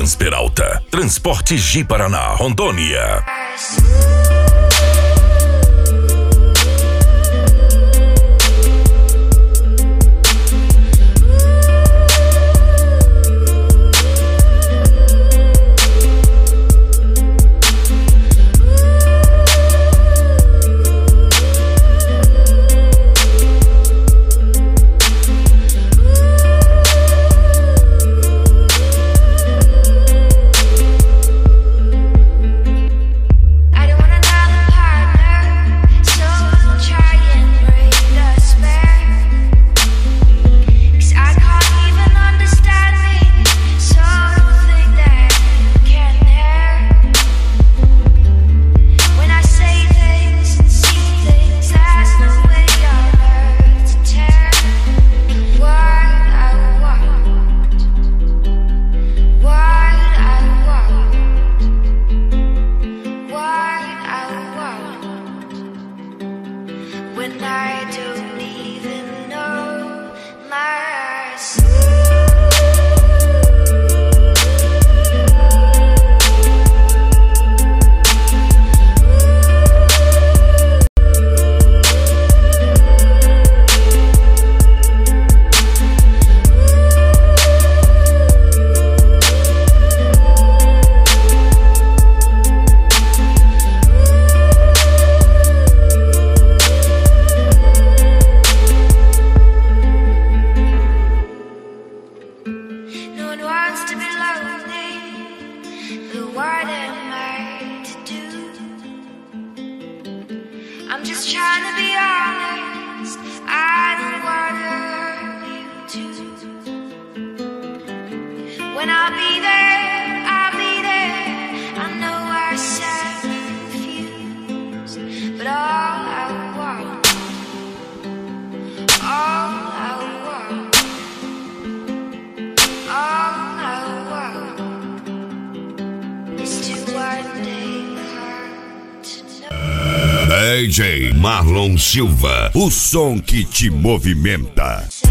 Transperalta, Transporte Ji-Paraná, Rondônia. When I don't even know no one wants to be lonely, but what am I to do? I'm just trying to be honest, I don't want to hurt you too. When I'll be there, I know I sound confused, but all I want is to one day learn to know. DJ Marlon Silva, o som que te movimenta.